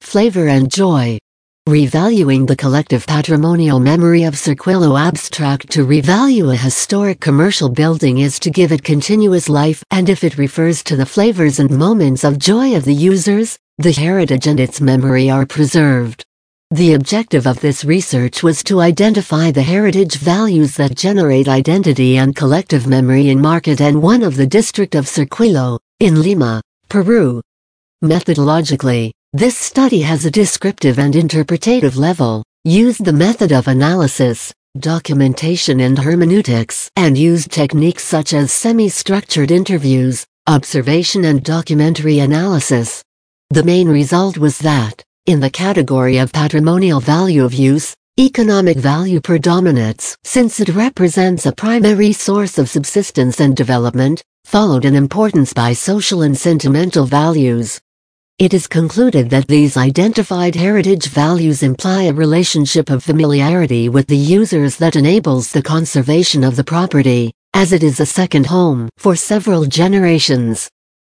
flavor and joy. Revaluing the collective patrimonial memory of Cirquillo. Abstract: to revalue a historic commercial building is to give it continuous life, and if it refers to the flavors and moments of joy of the users, the heritage and its memory are preserved. The objective of this research was to identify the heritage values that generate identity and collective memory in Market N1 of the district of Cirquillo, in Lima, Peru. Methodologically, this study has a descriptive and interpretative level, used the method of analysis, documentation and hermeneutics, and used techniques such as semi-structured interviews, observation and documentary analysis. The main result was that, in the category of patrimonial value of use, economic value predominates, since it represents a primary source of subsistence and development, followed in importance by social and sentimental values. It is concluded that these identified heritage values imply a relationship of familiarity with the users that enables the conservation of the property, as it is a second home for several generations.